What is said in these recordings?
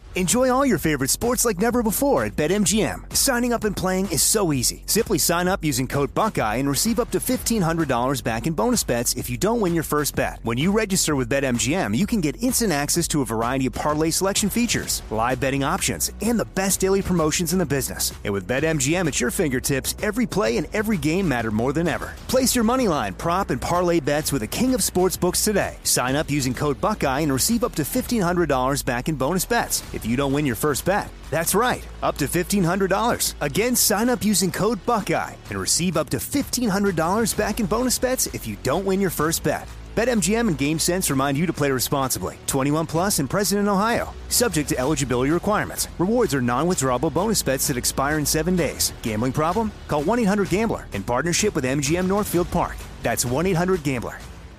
Enjoy all your favorite sports like never before at BetMGM. Signing up and playing is so easy. Simply sign up using code Buckeye and receive up to $1,500 back in bonus bets if you don't win your first bet. When you register with BetMGM, you can get instant access to a variety of parlay selection features, live betting options, and the best daily promotions in the business. And with BetMGM at your fingertips, every play and every game matter more than ever. Place your moneyline, prop, and parlay bets with the king of sportsbooks today. Sign up using code Buckeye and receive up to $1,500 back in bonus bets if you don't win your first bet. That's right, up to $1,500. Again, sign up using code Buckeye and receive up to $1,500 back in bonus bets if you don't win your first bet. BetMGM and GameSense remind you to play responsibly. 21 plus and present in Ohio. Subject to eligibility requirements. Rewards are non-withdrawable bonus bets that expire in 7 days. Gambling problem? Call 1-800-GAMBLER in partnership with MGM Northfield Park. That's 1-800-GAMBLER.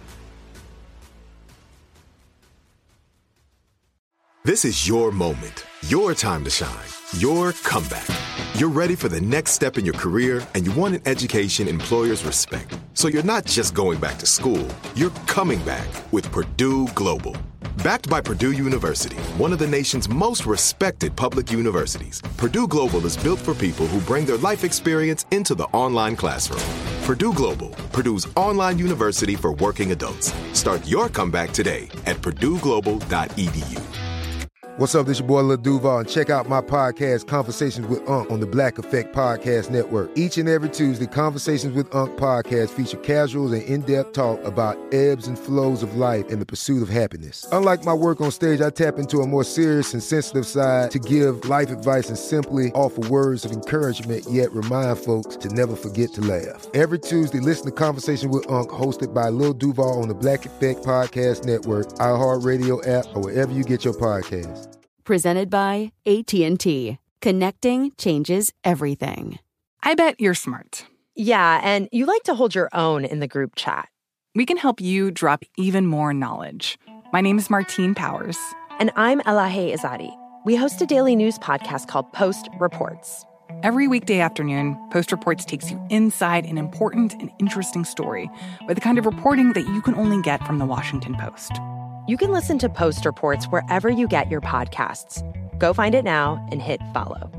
This is your moment, your time to shine, your comeback. You're ready for the next step in your career, and you want an education employers respect. So you're not just going back to school, you're coming back with Purdue Global. Backed by Purdue University, one of the nation's most respected public universities, Purdue Global is built for people who bring their life experience into the online classroom. Purdue Global, Purdue's online university for working adults. Start your comeback today at purdueglobal.edu. What's up, this your boy Lil Duval, and check out my podcast, Conversations with Unc, on the Black Effect Podcast Network. Each and every Tuesday, Conversations with Unc podcast feature casual and in-depth talk about ebbs and flows of life and the pursuit of happiness. Unlike my work on stage, I tap into a more serious and sensitive side to give life advice and simply offer words of encouragement, yet remind folks to never forget to laugh. Every Tuesday, listen to Conversations with Unc, hosted by Lil Duval on the Black Effect Podcast Network, iHeartRadio app, or wherever you get your podcasts. Presented by AT&T. Connecting changes everything. I bet you're smart. Yeah, and you like to hold your own in the group chat. We can help you drop even more knowledge. My name is Martine Powers. And I'm Elahe Izadi. We host a daily news podcast called Post Reports. Every weekday afternoon, Post Reports takes you inside an important and interesting story with the kind of reporting that you can only get from the Washington Post. You can listen to Post Reports wherever you get your podcasts. Go find it now and hit follow.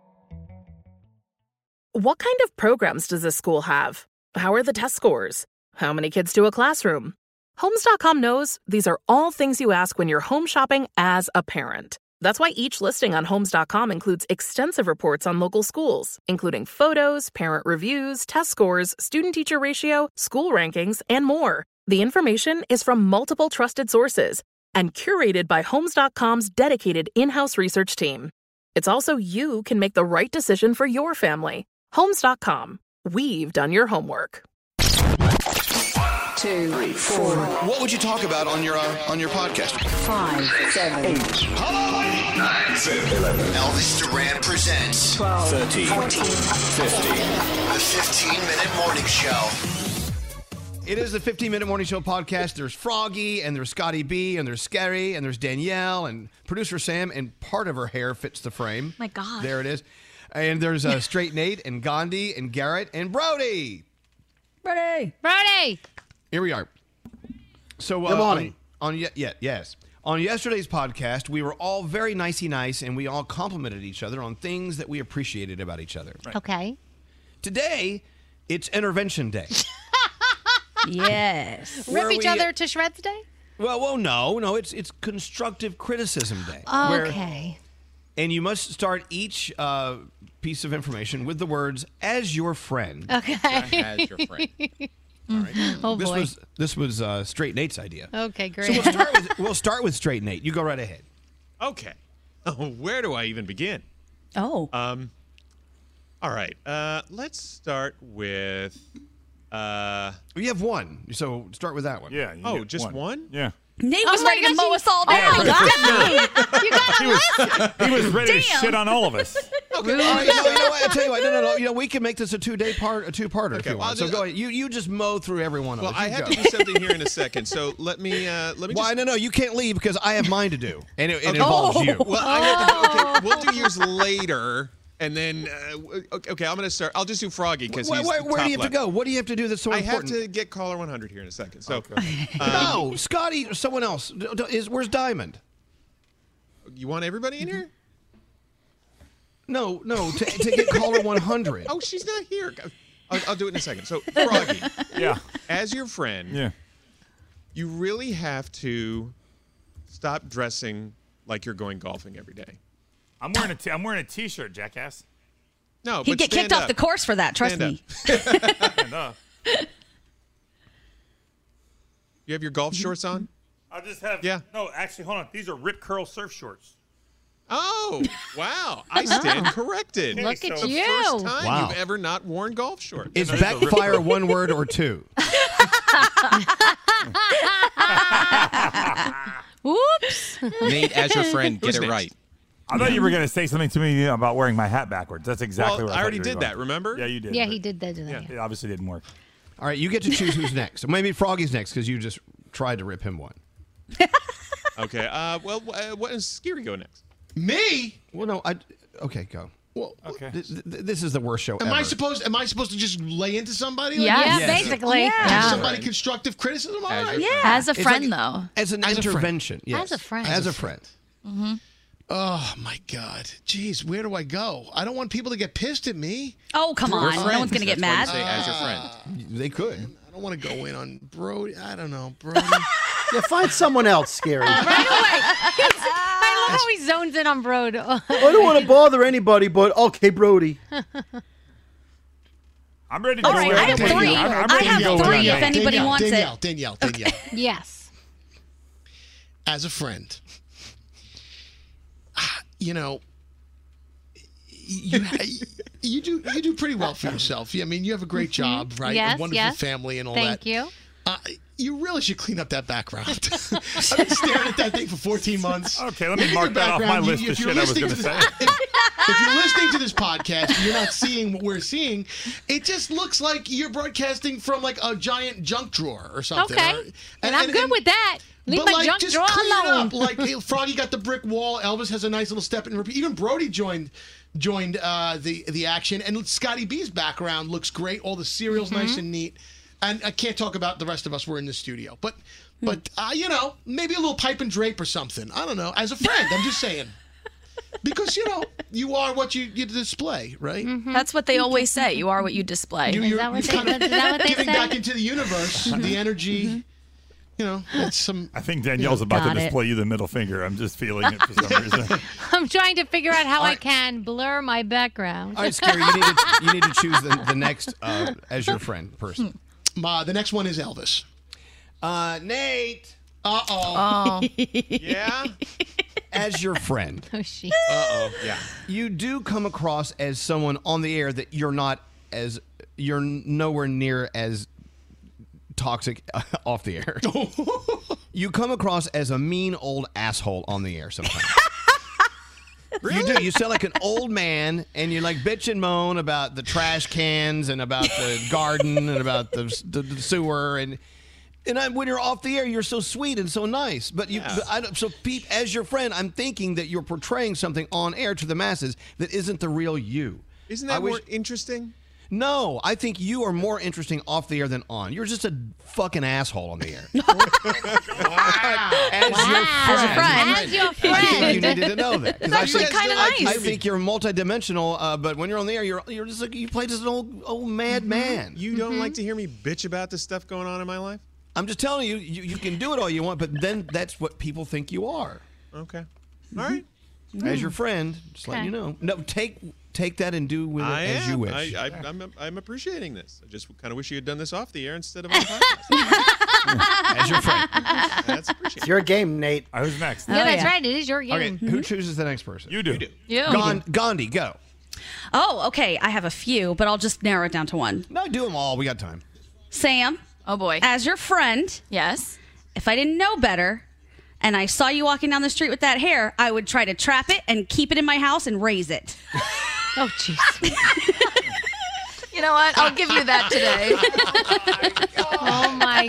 What kind of programs does this school have? How are the test scores? How many kids do a classroom? Homes.com knows these are all things you ask when you're home shopping as a parent. That's why each listing on Homes.com includes extensive reports on local schools, including photos, parent reviews, test scores, student-teacher ratio, school rankings, and more. The information is from multiple trusted sources and curated by Homes.com's dedicated in-house research team. It's also you can make the right decision for your family. Homes.com. We've done your homework. 2, 3, 4. What would you talk about on your podcast? 5, 7, 8. Hello, 9, 10, 11. Elvis Duran presents 12, 13, 14, 15. The 15-minute morning show. It is the 15-Minute Morning Show podcast. There's Froggy, and there's Scotty B, and there's Scary, and there's Danielle, and producer Sam, and part of her hair fits the frame. My God. There it is. And there's Straight Nate, and Gandhi, and Garrett, and Brody. Brody! Here we are. So, Good morning. Yes. On yesterday's podcast, we were all very nicey nice, and we all complimented each other on things that we appreciated about each other. Right. Okay. Today, it's Intervention Day. Yes. Rip each other to shreds day? Well, no. It's Constructive Criticism Day. Okay. And you must start each piece of information with the words, as your friend. Okay. As your friend. All right. Oh, boy. This was Straight Nate's idea. Okay, great. So we'll start with Straight Nate. You go right ahead. Okay. Where do I even begin? Oh. All right. Let's start with... You have one, so start with that one. Yeah. Just one? Yeah. Nate was ready to mow us all down. Oh, my God. You got he was ready to shit on all of us. Okay. You know what? I tell you what. No. You know, we can make this a two-parter if you want. So go ahead. You just mow through every one of us. Well, I have to do something here in a second. So let me Why? No. You can't leave because I have mine to do, and it involves you. Well, I have to. Okay, we'll do yours later. And then, okay, I'm going to start. I'll just do Froggy because he's Where do you have to go? What do you have to do that's so important? I have to get caller 100 here in a second. So, no, Scotty or someone else. Where's Diamond? You want everybody in here? No, to get caller 100. Oh, she's not here. I'll do it in a second. So, Froggy. Yeah. As your friend, you really have to stop dressing like you're going golfing every day. I'm wearing a T-shirt, jackass. No, He'd but get kicked stand off the course for that. Trust me. Stand up. You have your golf shorts on? I just have. Yeah. No, actually, hold on. These are Rip Curl surf shorts. Oh, wow. I stand corrected. Look at the you. first time Wow. you've ever not worn golf shorts. Is backfire one word or two? Whoops. Nate, as your friend, get Who's it next? right. I thought you were going to say something to me about wearing my hat backwards. That's exactly Well, what I already thought you did were that, going. remember? Yeah, you did. Yeah, but he did that. It obviously didn't work. All right, you get to choose who's next. Maybe Froggy's next because you just tried to rip him one. Okay. What does Scary go next? Me? Well, no. Okay, go. Well, Okay. This is the worst show am ever. I supposed to just lay into somebody? Yeah, Yes. basically. Yeah. Yeah. Somebody constructive criticism? All right. Yeah. As a It's friend, like- though. As an As a friend. intervention. Yes. As a friend. As a friend. Oh, my God. Jeez, where do I go? I don't want people to get pissed at me. Oh, come on. No one's going to get mad. Say as your friend. They could. I don't want to go in on Brody. I don't know. Brody. Yeah, find someone else, Scary. Right away. I love how he zones in on Brody. I don't want to bother anybody, but okay, Brody. I'm ready to All go. right, with I have it. three. I'm I ready to have go with three it. if anybody wants it. Danielle. Yes. As a friend, you know, you do pretty well for yourself. I mean, you have a great job, right? Yes, a wonderful yes. family and all Thank that. you. You really should clean up that background. I've been staring at that thing for 14 months. Okay, let me Look at mark your that off my background. list of If you're shit I was listening going to to say. If you're listening to this podcast and you're not seeing what we're seeing, it just looks like you're broadcasting from like a giant junk drawer or something. Okay. And I'm good with that. Leave But my like, junk just drawer clean alone. it up. Like Froggy got the brick wall. Elvis has a nice little step and repeat. Even Brody joined the action. And Scotty B's background looks great. All the cereal's nice and neat. And I can't talk about the rest of us. We're in the studio. But you know, maybe a little pipe and drape or something. I don't know. As a friend, I'm just saying. Because, you know, you are what you display, right? That's what they always say. You are what you display. Is that what they Giving say? back into the universe, the energy, you know, that's some... I think Danielle's about to Got it. display you the middle finger. I'm just feeling it for some reason. I'm trying to figure out how I can blur my background. All right, Scary, you need to choose the next as your friend person. The next one is Elvis. Nate. Oh. Yeah? As your friend. Oh, shit. Yeah. You do come across as someone on the air that you're nowhere near as toxic off the air. You come across as a mean old asshole on the air sometimes. Really? You do. You sound like an old man, and you like bitch and moan about the trash cans and about the garden and about the sewer and when you're off the air, you're so sweet and so nice. But so Pete, as your friend, I'm thinking that you're portraying something on air to the masses that isn't the real you. Isn't that more interesting? No, I think you are more interesting off the air than on. You're just a fucking asshole on the air. As your friend. I think you needed to know that. It's actually kind of nice. I think you're multidimensional, but when you're on the air, you're just like you play just an old mad man. You don't like to hear me bitch about the stuff going on in my life? I'm just telling you, you can do it all you want, but then that's what people think you are. Okay. All right. As your friend, just letting you know. No, take that and do with it as you wish. I'm appreciating this. I just kind of wish you had done this off the air instead of on the podcast. As your friend. That's appreciated. It's your game, Nate. Who's next? Yeah, that's right. It is your game. Okay, who chooses the next person? You do. You. Gandhi, go. Oh, okay. I have a few, but I'll just narrow it down to one. No, do them all. We got time. Sam. Oh, boy. As your friend. Yes. If I didn't know better and I saw you walking down the street with that hair, I would try to trap it and keep it in my house and raise it. Oh, jeez. You know what? I'll give you that today. Oh, my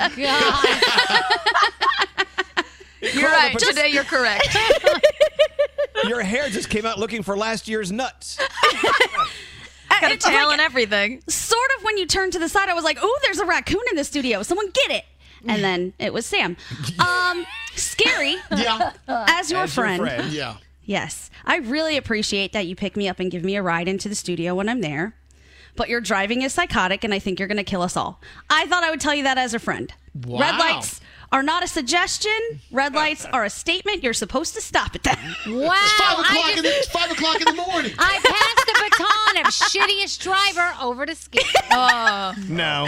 God. You're right. Today you're correct. Your hair just came out looking for last year's nuts. Got a tail and everything. Sort of when you turned to the side, I was like, ooh, there's a raccoon in the studio. Someone get it. And then it was Sam. Scary. Yeah. As your friend. Yeah. Yes. I really appreciate that you pick me up and give me a ride into the studio when I'm there. But your driving is psychotic, and I think you're going to kill us all. I thought I would tell you that as a friend. Wow. Red lights are not a suggestion. Red lights are a statement. You're supposed to stop at them. Wow. It's 5 o'clock in the morning. I passed the baton of shittiest driver over to Skip. No.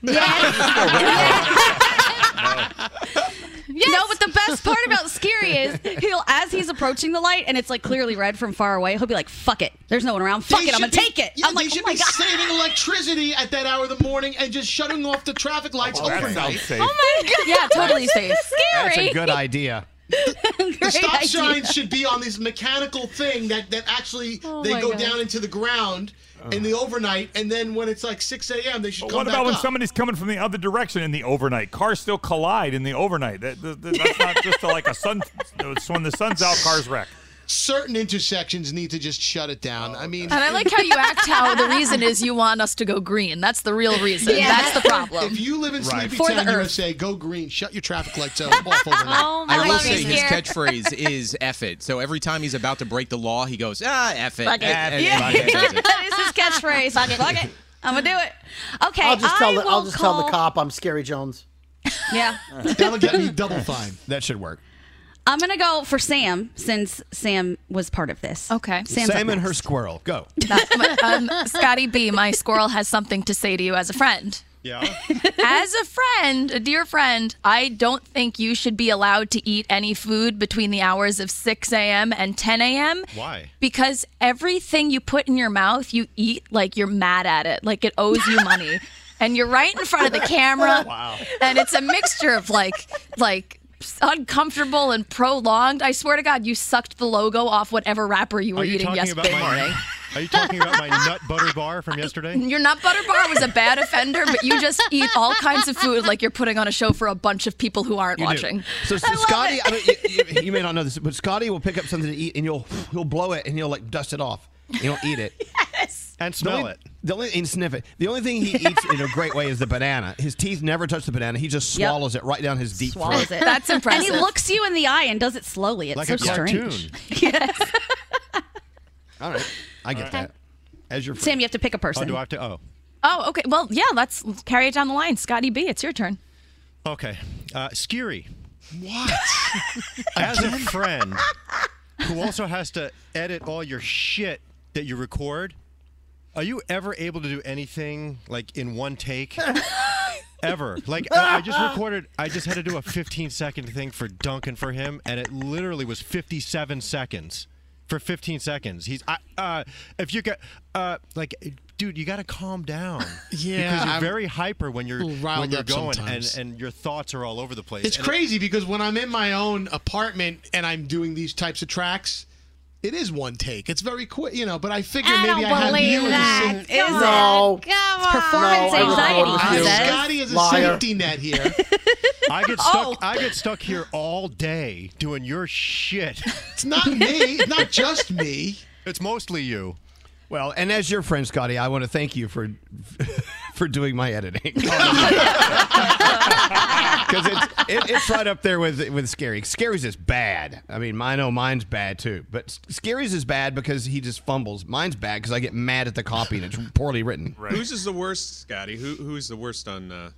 Yes. No, but the best part about Scary is as he's approaching the light and it's like clearly red from far away, he'll be like, fuck it. There's no one around. Fuck it. I'm going to take it. Yeah, I'm like, they should oh my be God. saving electricity at that hour of the morning and just shutting off the traffic lights overnight. Sounds safe. Oh my God. Yeah, totally safe. Scary. That's a good idea. The stop idea. signs should be on this mechanical thing that actually they my go God. down into the ground in the overnight, and then when it's like 6 a.m., they should But come what back about when up. somebody's coming from the other direction in the overnight? Cars still collide in the overnight. That's not just like a sun. It's when the sun's out, cars wreck. Certain intersections need to just shut it down. I mean, And I like how you act how the reason is you want us to go green. That's the real reason. Yeah. That's the problem. if you live in Right. Sleepy For the Town, Earth. USA, go green. Shut your traffic lights off overnight. Oh, my I will love say you, his Scare. catchphrase is F it. So every time he's about to break the law, he goes, F it. Fuck it. And Yeah. he does it. That is his catchphrase. Fuck it. I'm going to do it. Okay. I'll just tell I'll tell the cop I'm Scary Jones. Yeah. That'll get me double fine. That should work. I'm going to go for Sam since Sam was part of this. Okay. Sam's Sam up and her next. squirrel. Go. Scotty B, my squirrel has something to say to you as a friend. Yeah. As a friend, a dear friend, I don't think you should be allowed to eat any food between the hours of 6 a.m. and 10 a.m. Why? Because everything you put in your mouth, you eat like you're mad at it, like it owes you money. And you're right in front of the camera. Wow. And it's a mixture of like uncomfortable and prolonged. I swear to God, you sucked the logo off whatever wrapper you were eating yesterday morning. Are you talking about my nut butter bar from yesterday? Your nut butter bar was a bad offender, but you just eat all kinds of food like you're putting on a show for a bunch of people who aren't You do. watching. So Scotty, I mean, you may not know this, but Scotty will pick up something to eat and he'll blow it and he'll like dust it off. He'll eat it. Yes. And smell it. And sniff it. The only thing he eats in a great way is the banana. His teeth never touch the banana. He just swallows it right down his deep Swallows throat. it. That's impressive. And he looks you in the eye and does it slowly. It's Like so a strange. cartoon. Yes. All right. I get that. As your friend. Sam, you have to pick a person. Oh, do I have to? Oh. Oh, okay. Well, yeah, let's carry it down the line. Scotty B, it's your turn. Okay. Scary. What? As a friend who also has to edit all your shit that you record, are you ever able to do anything like in one take? Ever. Like, I just had to do a 15-second thing for Duncan for him, and it literally was 57 seconds. For 15 seconds. If you get, dude, you got to calm down. Yeah, because you're I'm very hyper when you're riled up going, sometimes. and your thoughts are all over the place. It's And crazy because when I'm in my own apartment and I'm doing these types of tracks, it is one take. It's very quick, but I figure maybe I have you as a safety. No. It's performance anxiety, he says. Scotty is a Liar. safety net here. I get stuck. I get stuck here all day doing your shit. It's not me. It's not just me. It's mostly you. Well, and as your friend, Scotty, I want to thank you for doing my editing. Because it's right up there with Scary. Scary's is bad. I mean, I know mine's bad too. But Scary's is bad because he just fumbles. Mine's bad because I get mad at the copy and it's poorly written. Right. Whose is the worst, Scotty? Who's the worst on?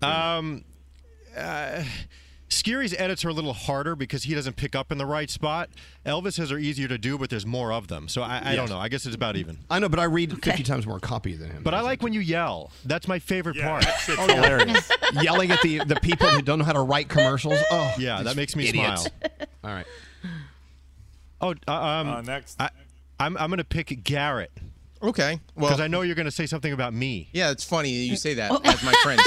Scary's edits are a little harder because he doesn't pick up in the right spot. Elvis's are easier to do, but there's more of them. So I don't know. I guess it's about even. I know, but I read 50 times more copy than him. But I like when you yell. That's my favorite part. That shit's hilarious. Yelling at the people who don't know how to write commercials. Oh, Yeah, that makes me idiots. smile. All right. Next. I'm going to pick Garrett. Okay. Well, Because I know you're going to say something about me. yeah, it's funny you say that as my friend,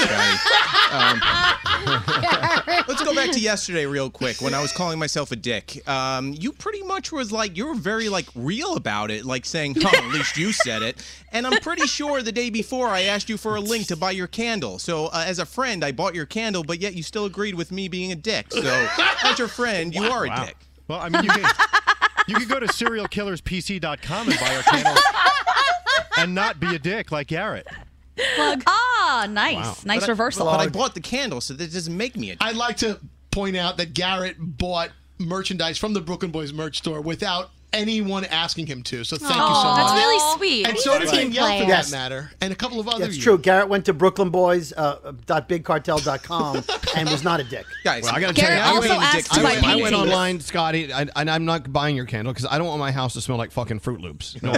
Scotty. Let's go back to yesterday real quick when I was calling myself a dick. You pretty much was like, you were very like real about it, like saying, oh, at least you said it. And I'm pretty sure the day before I asked you for a link to buy your candle. So as a friend, I bought your candle, but yet you still agreed with me being a dick. So as your friend, you are a dick. Well, I mean, you can go to serialkillerspc.com and buy our candles and not be a dick like Garrett. Plug. Ah, nice. Wow. Nice reversal. But I bought the candle, so that doesn't make me a dick. I'd like to point out that Garrett bought merchandise from the Brooklyn Boys merch store without anyone asking him to. So thank you so much. That's really sweet. And so did Danielle, for Yes. that matter, and a couple of other. That's true. Garrett went to BrooklynBoys.BigCartel.com and was not a dick. Guys, Well, I got to tell you, I went online, Scotty, and I'm not buying your candle because I don't want my house to smell like fucking Fruit Loops. No.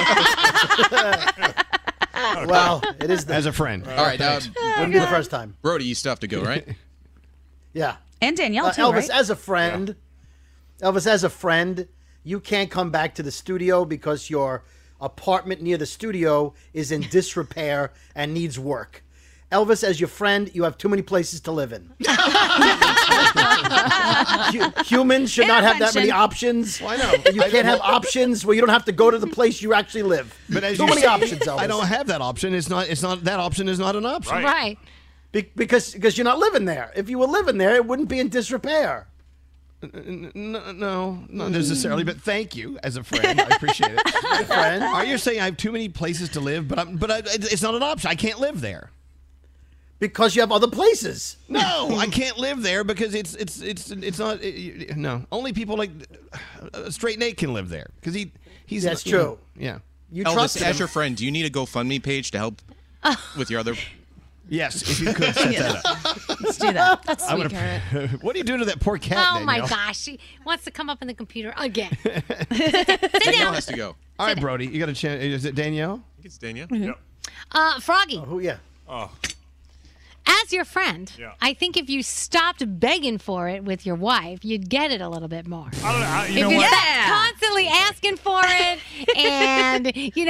Well, it is as a friend. All right, wouldn't be the first time. Brody, you still have to go, right? Yeah. And Danielle too, Elvis, right? as a friend, you can't come back to the studio because your apartment near the studio is in disrepair and needs work. Elvis, as your friend, you have too many places to live in. Humans should not have that many options. Why not? You can't have options where you don't have to go to the place you actually live. But as too you many say, options, Elvis. I don't have that option. It's not. That option is not an option. Right. Because you're not living there. If you were living there, it wouldn't be in disrepair. No, not necessarily. But thank you, as a friend. I appreciate it. Friend. Are you saying I have too many places to live? But it's not an option. I can't live there. Because you have other places. No, I can't live there because it's not. No, only people like Straight Nate can live there because he's. That's you know, true. yeah. You Elvis, trust as him. your friend, do you need a GoFundMe page to help with your other? Yes, if you could set that up. Let's do that. That's I sweet, would've- Garrett. What do you do to that poor cat? Oh my Danielle? gosh, she wants to come up in the computer again. Danielle has to go. All right, Brody, you got a chance. Is it Danielle? I think it's Danielle. Yep. Froggy, Oh, yeah. Oh, as your friend, Yeah. I think if you stopped begging for it with your wife, you'd get it a little bit more. I don't know. You If know you're what? not constantly asking for it and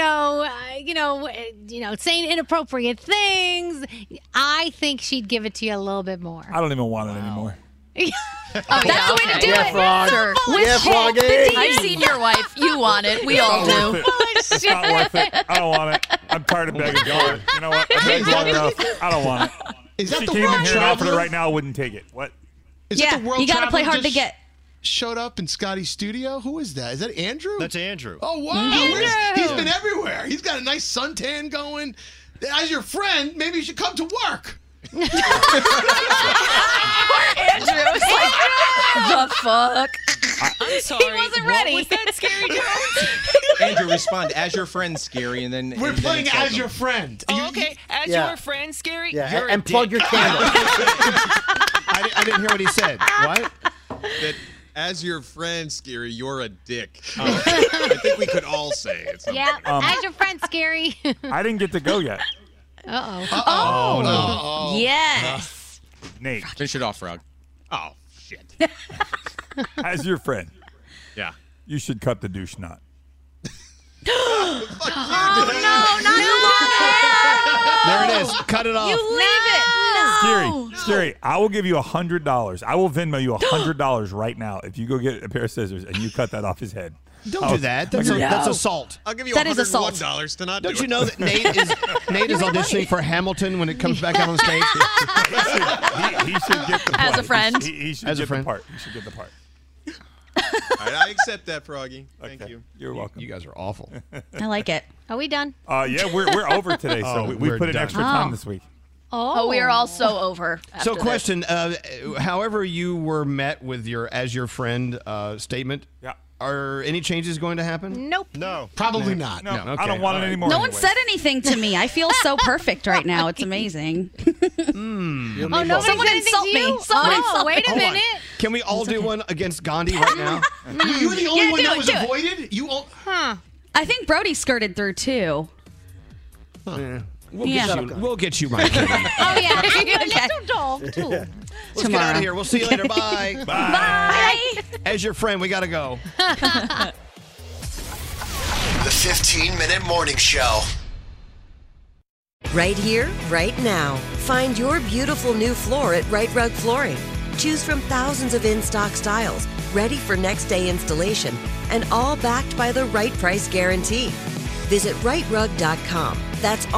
saying inappropriate things, I think she'd give it to you a little bit more. I don't even want it anymore. That's the way to do Yeah, it. Frog. Sure. Yeah, Froggy. I've seen your wife. You want it. We all Not do. worth it. It's not worth it. I don't want it. I'm tired of begging for it. You know what? I begged long enough. I don't want it. Is If that she the came in world here and offered it traveler? right now, I wouldn't take it. What? Is Yeah, that the world you gotta play traveler hard to just get. Showed up in Scotty's studio. Who is that? Is that Andrew? That's Andrew. Oh wow! Andrew! He's been everywhere. He's got a nice suntan going. As your friend, maybe you should come to work. Andrew was like, the fuck? I'm sorry. He wasn't ready. What was that, Scary Jones? Andrew, respond as your friend, Scary, and then We're and then playing insult as him. your friend. Oh, okay. As Yeah. your friend, Scary, Yeah, you're and a plug dick. your candle. I didn't hear what he said. What? That as your friend, Scary, you're a dick. I think we could all say it. Yeah, as your friend, Scary. I didn't get to go yet. Uh-oh. Oh, no. Yes. Nate, Finish it off, Frog. Oh, shit. as your friend, Yeah. you should cut the douche knot. There it is. Cut it off. Scary, I will give you $100. I will Venmo you $100 right now if you go get a pair of scissors and you cut that off his head. Don't do that. That's assault. I'll give you That is assault. $101 to not Don't do you it. know that Nate is auditioning for Hamilton when it comes back out on stage? He should get the part. As a friend. He should As a get friend. the part. He should get the part. All right, I accept that, Froggy. Thank Okay. you. You're welcome. You guys are awful. I like it. Are we done? Yeah, we're over today, so Oh, we we're put in done. extra time this week. Oh, we are all so over. So, after this. question: however you were met with your as your friend statement, Yeah. are any changes going to happen? Nope. No. Probably not. No, okay. I don't want it anymore. No anyway. one said anything to me. I feel so perfect right now. It's amazing. Oh, no! Someone insult me. Someone insult wait a Hold on. minute. Can we all do one against Gandhi right now? You were the only Yeah, one do that it, was do it. avoided. You all. Huh. I think Brody skirted through too. Yeah. We'll Yeah. get you right. Kitty. Oh, yeah. Okay. Let's get out of here. We'll see you later. Bye. Bye. As your friend, we got to go. The 15-minute morning show. Right here, right now. Find your beautiful new floor at Right Rug Flooring. Choose from thousands of in-stock styles, ready for next day installation, and all backed by the right price guarantee. Visit rightrug.com. That's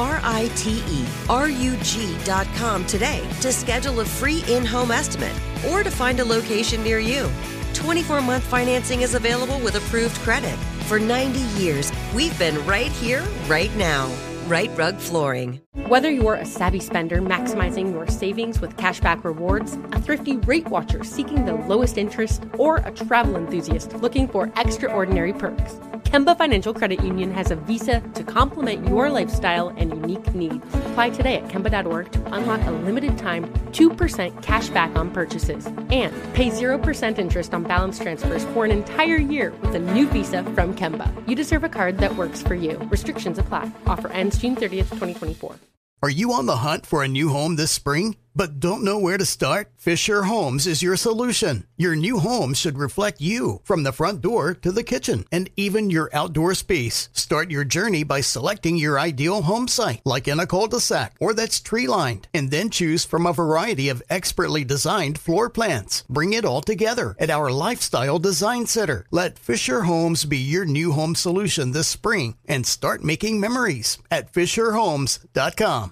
RITERUG.com today to schedule a free in-home estimate or to find a location near you. 24-month financing is available with approved credit. For 90 years, we've been right here, right now. Right Rug Flooring. Whether you're a savvy spender maximizing your savings with cashback rewards, a thrifty rate watcher seeking the lowest interest, or a travel enthusiast looking for extraordinary perks, Kemba Financial Credit Union has a visa to complement your lifestyle and unique needs. Apply today at Kemba.org to unlock a limited-time 2% cash back on purchases and pay 0% interest on balance transfers for an entire year with a new visa from Kemba. You deserve a card that works for you. Restrictions apply. Offer ends June 30th, 2024. Are you on the hunt for a new home this spring, but don't know where to start? Fisher Homes is your solution. Your new home should reflect you, from the front door to the kitchen, and even your outdoor space. Start your journey by selecting your ideal home site, like in a cul-de-sac or that's tree-lined, and then choose from a variety of expertly designed floor plans. Bring it all together at our Lifestyle Design Center. Let Fisher Homes be your new home solution this spring and start making memories at FisherHomes.com.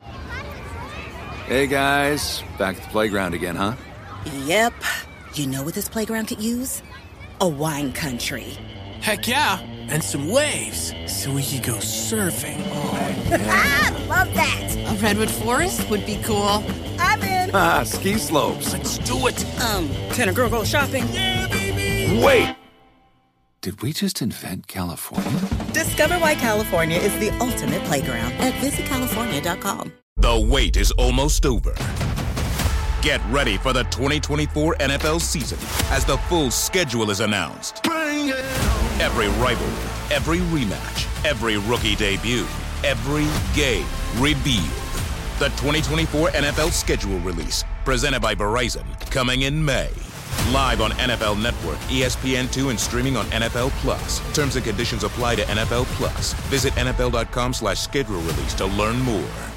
Hey guys, back at the playground again, huh? Yep. You know what this playground could use? A wine country. Heck yeah, and some waves so we could go surfing. Oh, yeah. Love that. A redwood forest would be cool. I'm in. Ski slopes. Let's do it. Can a girl go shopping? Yeah, baby. Wait. Did we just invent California? Discover why California is the ultimate playground at visitcalifornia.com. The wait is almost over. Get ready for the 2024 NFL season as the full schedule is announced. Every rivalry, every rematch, every rookie debut, every game revealed. The 2024 NFL schedule release, presented by Verizon, coming in May. Live on NFL Network, ESPN2, and streaming on NFL Plus. Terms and conditions apply to NFL Plus. Visit NFL.com/schedule release to learn more.